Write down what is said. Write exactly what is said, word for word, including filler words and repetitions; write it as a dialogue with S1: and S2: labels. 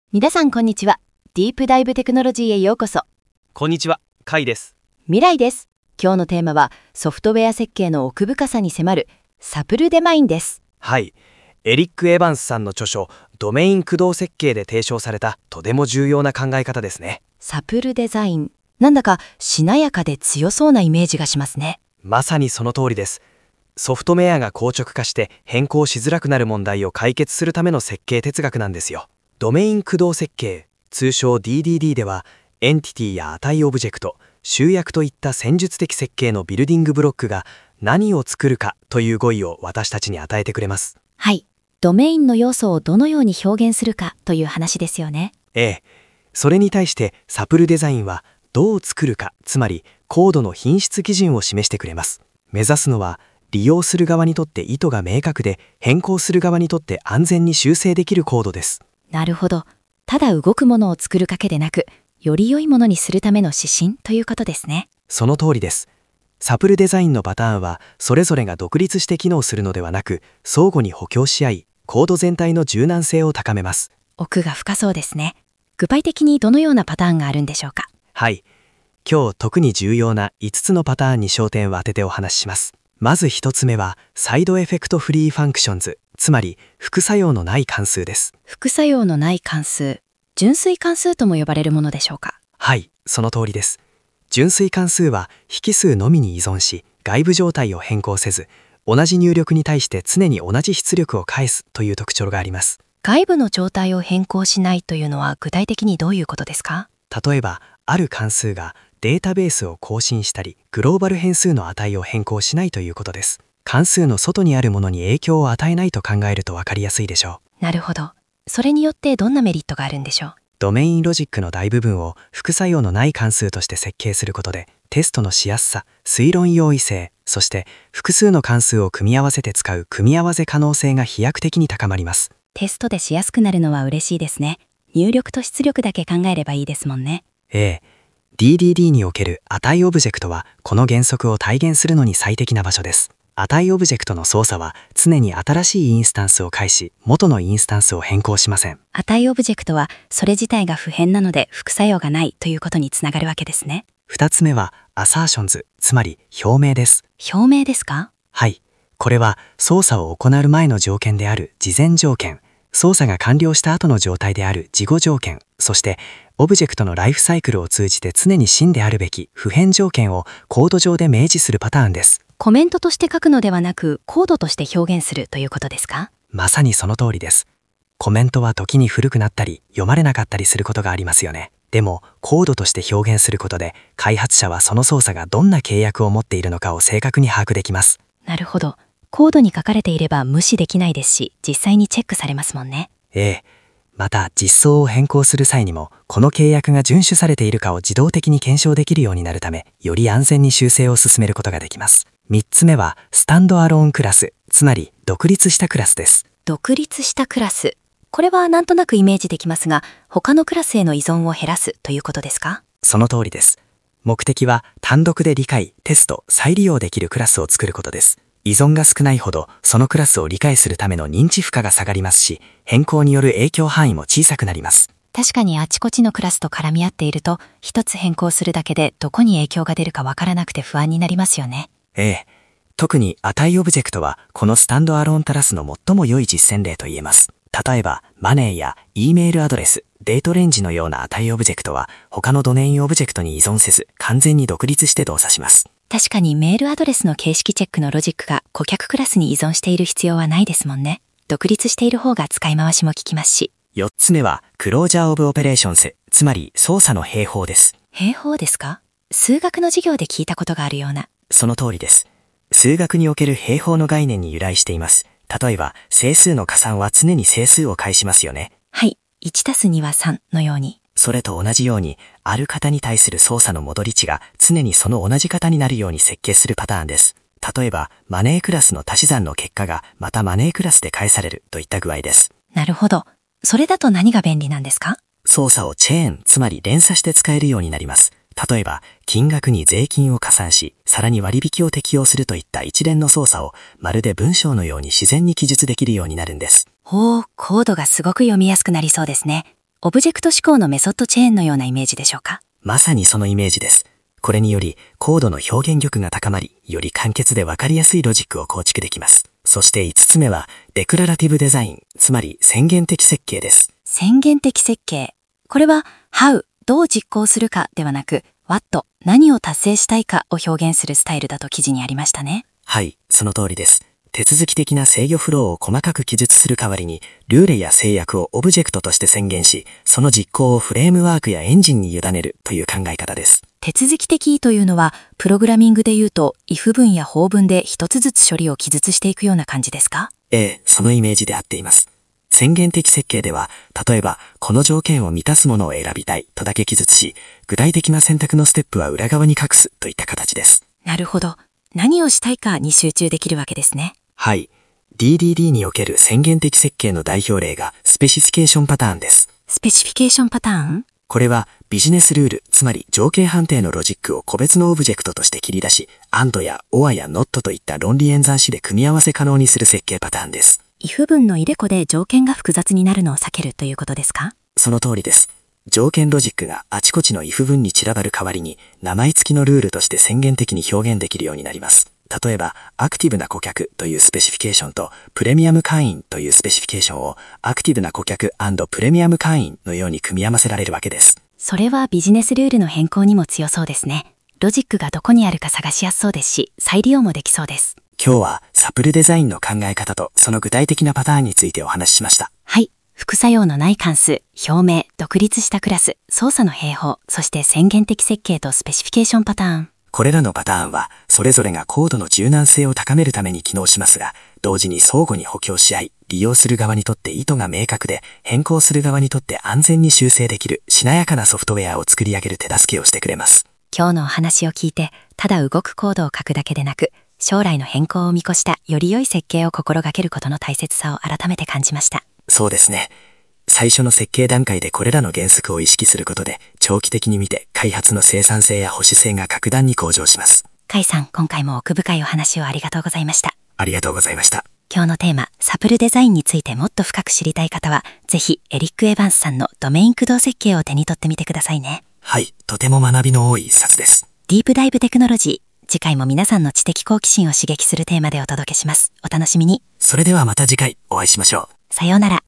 S1: 皆さんこんにちは。ディープダイブテクノロジーへようこそ。
S2: こんにちは、カイです。
S1: 未来です。今日のテーマはソフトウェア設計の奥深さに迫るサプルデマインです。
S2: はい、エリック・エヴァンスさんの著書ドメイン駆動設計で提唱されたとても重要な考え方ですね。
S1: サプルデザイン、なんだかしなやかで強そうなイメージがしますね。
S2: まさにその通りです。ソフトウェアが硬直化して変更しづらくなる問題を解決するための設計哲学なんですよ。ドメイン駆動設計、通称 ディーディーディー では、エンティティや値オブジェクト、集約といった戦術的設計のビルディングブロックが何を作るかという語彙を私たちに与えてくれます。
S1: はい、ドメインの要素をどのように表現するかという話ですよね。
S2: ええ、それに対してサプルデザインはどう作るか、つまりコードの品質基準を示してくれます。目指すのは利用する側にとって意図が明確で、変更する側にとって安全に修正できるコードです。
S1: なるほど。ただ動くものを作るだけでなく、より良いものにするための指針ということですね。
S2: その通りです。サプルデザインのパターンはそれぞれが独立して機能するのではなく、相互に補強し合い、コード全体の柔軟性を高めます。
S1: 奥が深そうですね。具体的にどのようなパターンがあるんでしょうか。
S2: はい、今日特に重要ないつつのパターンに焦点を当ててお話しします。まずひとつめはサイドエフェクトフリーファンクションズ、つまり副作用のない関数です。
S1: 副作用のない関数、純粋関数とも呼ばれるものでしょうか。
S2: はい、その通りです。純粋関数は引数のみに依存し、外部状態を変更せず、同じ入力に対して常に同じ出力を返すという特徴があります。
S1: 外部の状態を変更しないというのは具体的にどういうことですか。
S2: 例えば、ある関数がデータベースを更新したり、グローバル変数の値を変更しないということです。関数の外にあるものに影響を与えないと考えると分かりやすいでしょ
S1: う。なるほど。それによってどんなメリットがあるんでしょう。
S2: ドメインロジックの大部分を副作用のない関数として設計することで、テストのしやすさ、推論容易性、そして複数の関数を組み合わせて使う組み合わせ可能性が飛躍的に高まります。
S1: テストでしやすくなるのは嬉しいですね。入力と出力だけ考えればいいですもんね。
S2: ええ。ディーディーディー における値オブジェクトはこの原則を体現するのに最適な場所です。値オブジェクトの操作は常に新しいインスタンスを介し、元のインスタンスを変更しません。
S1: 値オブジェクトはそれ自体が不変なので副作用がないということにつながるわけですね。
S2: 二つ目はアサーションズ、つまり表明です。
S1: 表明ですか。
S2: はい、これは操作を行う前の条件である事前条件、操作が完了した後の状態である事後条件、そしてオブジェクトのライフサイクルを通じて常に真であるべき不変条件をコード上で明示するパターンです。
S1: コメントとして書くのではなく、コードとして表現するということですか。
S2: まさにその通りです。コメントは時に古くなったり読まれなかったりすることがありますよね。でもコードとして表現することで、開発者はその操作がどんな契約を持っているのかを正確に把握できます。
S1: なるほど。コードに書かれていれば無視できないですし、実際にチェックされますもんね。
S2: ええ。また実装を変更する際にも、この契約が遵守されているかを自動的に検証できるようになるため、より安全に修正を進めることができます。みっつめはスタンドアローンクラス、つまり独立したクラスです。
S1: 独立したクラス。これはなんとなくイメージできますが、他のクラスへの依存を減らすということですか。
S2: その通りです。目的は単独で理解、テスト、再利用できるクラスを作ることです。依存が少ないほどそのクラスを理解するための認知負荷が下がりますし、変更による影響範囲も小さくなります。
S1: 確かにあちこちのクラスと絡み合っていると、一つ変更するだけでどこに影響が出るかわからなくて不安になりますよね。
S2: ええ。特に値オブジェクトはこのスタンドアローンタラスの最も良い実践例と言えます。例えばマネーや E メールアドレス、デートレンジのような値オブジェクトは他のドメインオブジェクトに依存せず、完全に独立して動作します。
S1: 確かにメールアドレスの形式チェックのロジックが顧客クラスに依存している必要はないですもんね。独立している方が使い回しも効きますし。
S2: よっつめはクロージャーオブオペレーションズ、つまり操作の併法です。
S1: 併法ですか。数学の授業で聞いたことがあるような。
S2: その通りです。数学における併法の概念に由来しています。例えば整数の加算は常に整数を返しますよね。
S1: はい、いちたすにはさんのように。
S2: それと同じように、ある型に対する操作の戻り値が常にその同じ型になるように設計するパターンです。例えばマネークラスの足し算の結果がまたマネークラスで返されるといった具合です。
S1: なるほど。それだと何が便利なんですか。
S2: 操作をチェーン、つまり連鎖して使えるようになります。例えば金額に税金を加算し、さらに割引を適用するといった一連の操作をまるで文章のように自然に記述できるようになるんです。
S1: ほう、コードがすごく読みやすくなりそうですね。 オブジェクト思考のメソッドチェーンのようなイメージでしょうか？
S2: まさにそのイメージです。これにより、コードの表現力が高まり、より簡潔でわかりやすいロジックを構築できます。そしていつつめは、デクララティブデザイン、つまり宣言的設計です。
S1: 宣言的設計。これは、How、どう実行するかではなく、What、何を達成したいかを表現するスタイルだと記事にありましたね。
S2: はい、その通りです。手続き的な制御フローを細かく記述する代わりに、ルールや制約をオブジェクトとして宣言し、その実行をフレームワークやエンジンに委ねるという考え方です。
S1: 手続き的というのは、プログラミングで言うと、if 文や法文で一つずつ処理を記述していくような感じですか？
S2: ええ、そのイメージで合っています。宣言的設計では、例えば、この条件を満たすものを選びたいとだけ記述し、具体的な選択のステップは裏側に隠すといった形です。
S1: なるほど。何をしたいかに集中できるわけですね。
S2: はい。ディーディーディー における宣言的設計の代表例がスペシフィケーションパターンです。
S1: スペシフィケーションパターン？
S2: これはビジネスルール、つまり条件判定のロジックを個別のオブジェクトとして切り出し、アンド や オア や ノット といった論理演算子で組み合わせ可能にする設計パターンです。
S1: if 文の入れ子で条件が複雑になるのを避けるということですか？
S2: その通りです。条件ロジックがあちこちの if 文に散らばる代わりに、名前付きのルールとして宣言的に表現できるようになります。例えば、アクティブな顧客というスペシフィケーションと、プレミアム会員というスペシフィケーションを、アクティブな顧客&プレミアム会員のように組み合わせられるわけです。
S1: それはビジネスルールの変更にも強そうですね。ロジックがどこにあるか探しやすそうですし、再利用もできそうです。
S2: 今日は、サプルデザインの考え方と、その具体的なパターンについてお話ししました。
S1: はい。副作用のない関数、表明、独立したクラス、操作の併合、そして宣言的設計とスペシフィケーションパターン。
S2: これらのパターンは、それぞれがコードの柔軟性を高めるために機能しますが、同時に相互に補強し合い、利用する側にとって意図が明確で、変更する側にとって安全に修正できる、しなやかなソフトウェアを作り上げる手助けをしてくれます。
S1: 今日のお話を聞いて、ただ動くコードを書くだけでなく、将来の変更を見越したより良い設計を心がけることの大切さを改めて感じました。
S2: そうですね。最初の設計段階でこれらの原則を意識することで、長期的に見て開発の生産性や保守性が格段に向上します。
S1: 甲斐さん、今回も奥深いお話をありがとうございました。
S2: ありがとうございました。
S1: 今日のテーマ、サプルデザインについてもっと深く知りたい方は、ぜひエリック・エヴァンスさんのドメイン駆動設計を手に取ってみてくださいね。
S2: はい、とても学びの多い一冊です。
S1: ディープダイブテクノロジー。次回も皆さんの知的好奇心を刺激するテーマでお届けします。お楽しみに。
S2: それではまた次回お会いしましょう。
S1: さようなら。